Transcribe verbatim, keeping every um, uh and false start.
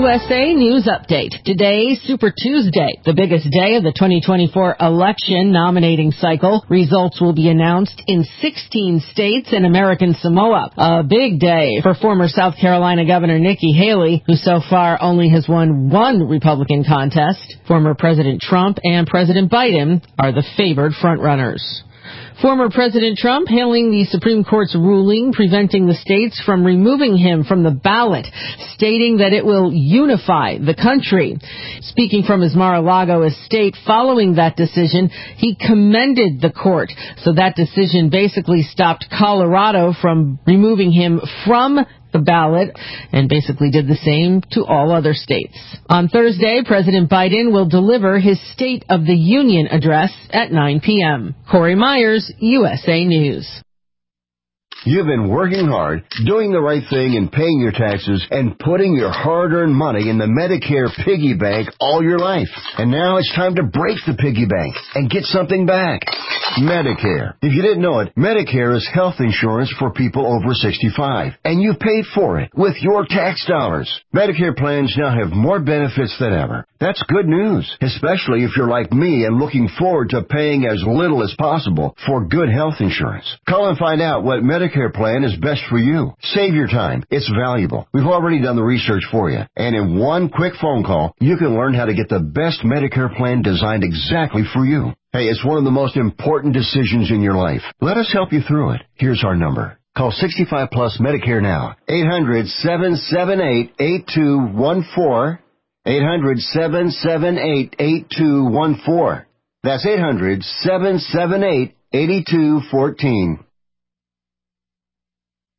U S A News Update. Today, Super Tuesday, the biggest day of the twenty twenty-four election nominating cycle. Results will be announced in sixteen states and American Samoa. A big day for former South Carolina Governor Nikki Haley, who so far only has won one Republican contest. Former President Trump and President Biden are the favored frontrunners. Former President Trump hailing the Supreme Court's ruling preventing the states from removing him from the ballot, stating that it will unify the country. Speaking from his Mar-a-Lago estate following that decision, he commended the court. So that decision basically stopped Colorado from removing him from the ballot and basically did the same to all other states. On Thursday, President Biden will deliver his State of the Union address at nine p.m. Corey Myers, U S A News. You've been working hard, doing the right thing and paying your taxes and putting your hard-earned money in the Medicare piggy bank all your life. And now it's time to break the piggy bank and get something back. Medicare. If you didn't know it, Medicare is health insurance for people over sixty-five, and you paid for it with your tax dollars. Medicare plans now have more benefits than ever. That's good news, especially if you're like me and looking forward to paying as little as possible for good health insurance. Call and find out what Medicare plan is best for you. Save your time. It's valuable. We've already done the research for you. And in one quick phone call, you can learn how to get the best Medicare plan designed exactly for you. Hey, it's one of the most important decisions in your life. Let us help you through it. Here's our number. Call sixty-five plus Medicare now. eight hundred, seven seven eight, eight two one four. eight hundred, seven seven eight, eight two one four. That's eight hundred, seven seven eight, eight two one four.